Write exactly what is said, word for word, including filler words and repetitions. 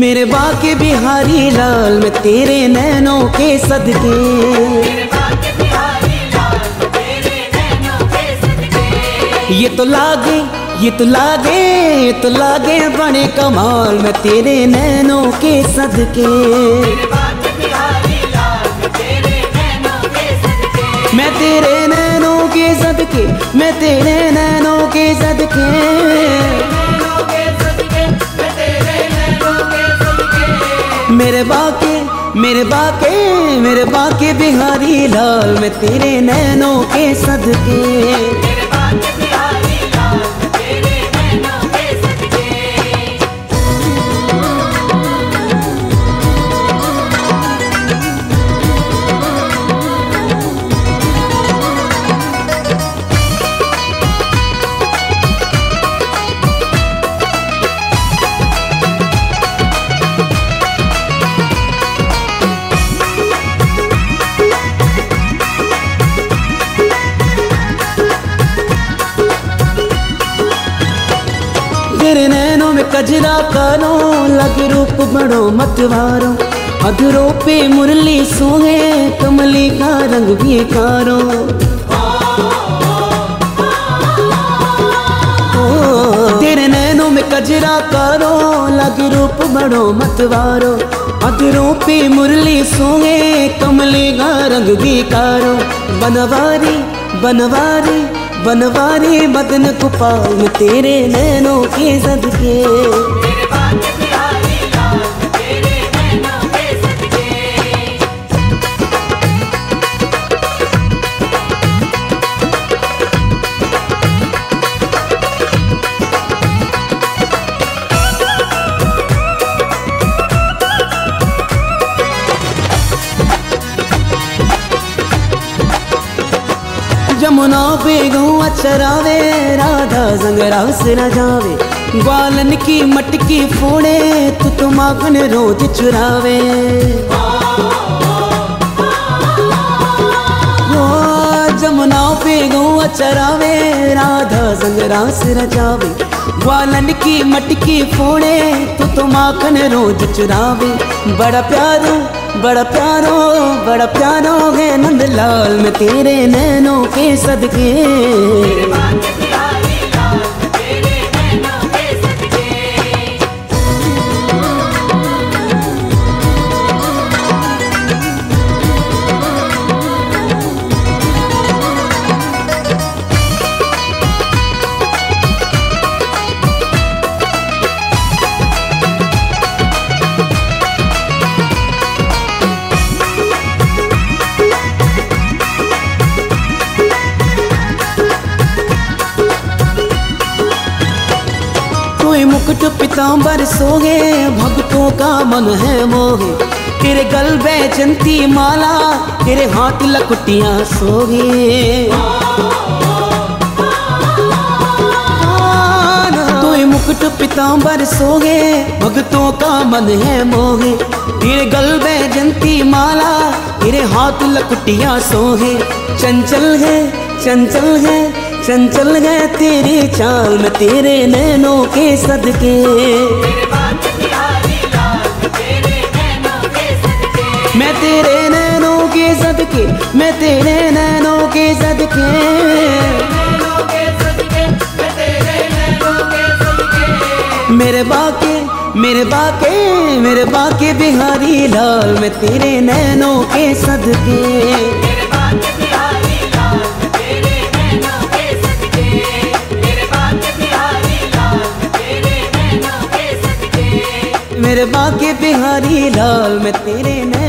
मेरे बाके बिहारी लाल में तेरे नैनों के सदके, मेरे बाके बिहारी लाल में तेरे नैनों के सदके। ये तो लागे ये तो लागे ये तो लागे बड़े कमाल में तेरे नैनों के सदके, मेरे बाके बिहारी लाल में तेरे नैनों के सदके। मैं तेरे नैनों के सदके, मैं तेरे नैनों के सदके, मेरे बाके मेरे बाके मेरे बाके बिहारी लाल में तेरे नैनों के सदके, मेरे बाके बिहारी लाल में तेरे नैनों के सदके। तेरे नैनों में कजरा कानो लग रूप बड़ो मतवारो, अधरों पे मुरली सोहे कमली का रंग भी कारो। तेरे नैनों में कजरा कारो लग रूप बड़ो मतवारो, अधरों पे मुरली सोहे कमली का रंग भी कारो। बनवारी बनवारी बनवारी बदन कुपाल में तेरे नैनों के सदके, मेरे बाके बिहारी लाल में तेरे नैनों के सदके। जमुना पे गौआ चरावे राधा संग रास न जावे, ग्वालन की मटकी फोड़े तू तो माखन रोज चुरावे। ओ जमुना पे गौआ चरावे राधा संग रास न जावे, ग्वालन की मटकी फोड़े तू तो माखन रोज चुरावे। बड़ा प्यारो बड़ा प्यारो बड़ा प्यारो है नंदलाल में तेरे नैनों के सदके, मेरे बाके बिहारी लाल में तेरे नैनों के सदके। मुकुट पीतांबर सोहे भक्तों का मन है मोहे, तेरे गल बैजंती माला तेरे हाथ लकुटियां सोहे। तोय मुकुट पीतांबर सोहे भक्तों का मन है मोहे, तेरे गल बैजंती माला तेरे हाथ लकुटियां सोहे। चंचल है चंचल है चंचल है तेरे चाल में तेरे नैनों के सदके, मेरे बाके बिहारी लाल में तेरे नैनों के सदके। मैं तेरे नैनों के सदके, मैं तेरे नैनों के सदके, मेरे बाके मेरे बाके मेरे बाके बिहारी लाल में तेरे नैनों के सदके, मेरे बाके बिहारी लाल में तेरे नैनों के सदके, मेरे बाके बिहारी लाल में तेरे नैनों के सदके, मेरे बाके बिहारी लाल में तेरे